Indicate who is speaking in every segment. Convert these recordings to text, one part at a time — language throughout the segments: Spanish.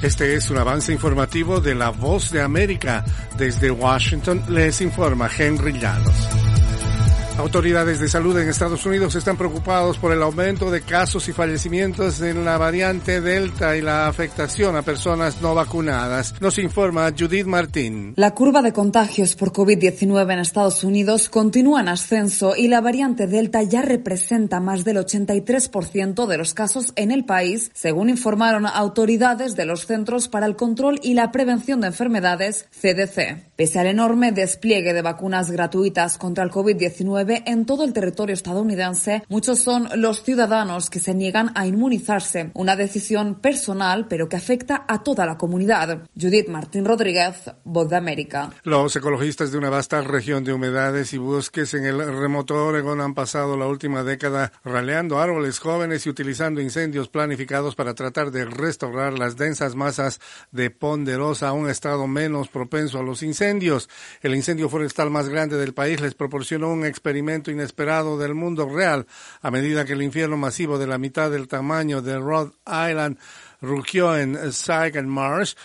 Speaker 1: Este es un avance informativo de La Voz de América. Desde Washington les informa Henry Llanos. Autoridades de salud en Estados Unidos están preocupados por el aumento de casos y fallecimientos en la variante Delta y la afectación a personas no vacunadas. Nos informa Judith Martín.
Speaker 2: La curva de contagios por COVID-19 en Estados Unidos continúa en ascenso y la variante Delta ya representa más del 83% de los casos en el país, según informaron autoridades de los Centros para el Control y la Prevención de Enfermedades, CDC. Pese al enorme despliegue de vacunas gratuitas contra el COVID-19, en todo el territorio estadounidense, muchos son los ciudadanos que se niegan a inmunizarse, una decisión personal pero que afecta a toda la comunidad. Judith Martín Rodríguez, Voz de América.
Speaker 1: Los ecologistas de una vasta región de humedades y bosques en el remoto Oregón han pasado la última década raleando árboles jóvenes y utilizando incendios planificados para tratar de restaurar las densas masas de ponderosa a un estado menos propenso a los incendios. El incendio forestal más grande del país les proporcionó un experimento inesperado del mundo real a medida que el infierno masivo de la mitad del tamaño de Rhode Island rugió en Sagamore.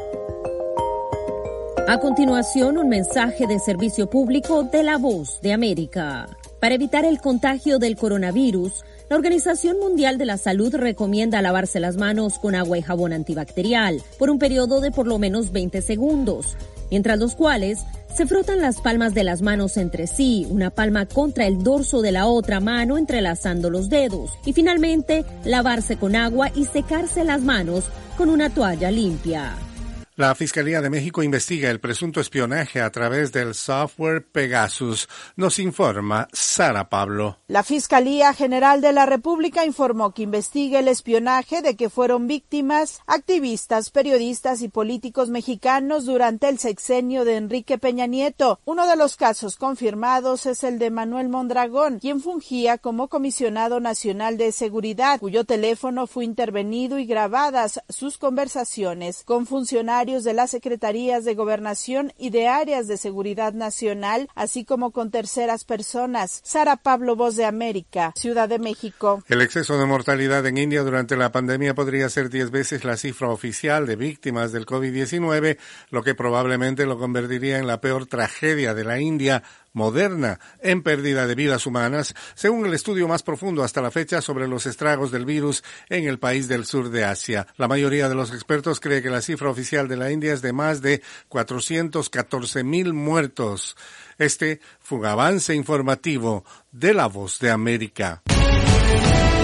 Speaker 3: A continuación, un mensaje de servicio público de La Voz de América. Para evitar el contagio del coronavirus, la Organización Mundial de la Salud recomienda lavarse las manos con agua y jabón antibacterial por un periodo de por lo menos 20 segundos, mientras los cuales se frotan las palmas de las manos entre sí, una palma contra el dorso de la otra mano entrelazando los dedos, y finalmente lavarse con agua y secarse las manos con una toalla limpia.
Speaker 1: La Fiscalía de México investiga el presunto espionaje a través del software Pegasus. Nos informa Sara Pablo.
Speaker 4: La Fiscalía General de la República informó que investiga el espionaje de que fueron víctimas activistas, periodistas y políticos mexicanos durante el sexenio de Enrique Peña Nieto. Uno de los casos confirmados es el de Manuel Mondragón, quien fungía como comisionado nacional de seguridad, cuyo teléfono fue intervenido y grabadas sus conversaciones con funcionarios de las Secretarías de Gobernación y de Áreas de Seguridad Nacional, así como con terceras personas. Sara Pablo, Voz de América, Ciudad de México.
Speaker 1: El exceso de mortalidad en India durante la pandemia podría ser 10 veces la cifra oficial de víctimas del COVID-19, lo que probablemente lo convertiría en la peor tragedia de la India moderna en pérdida de vidas humanas, según el estudio más profundo hasta la fecha sobre los estragos del virus en el país del sur de Asia. La mayoría de los expertos cree que la cifra oficial de la India es de más de 414,000 muertos. Este fue un avance informativo de La Voz de América.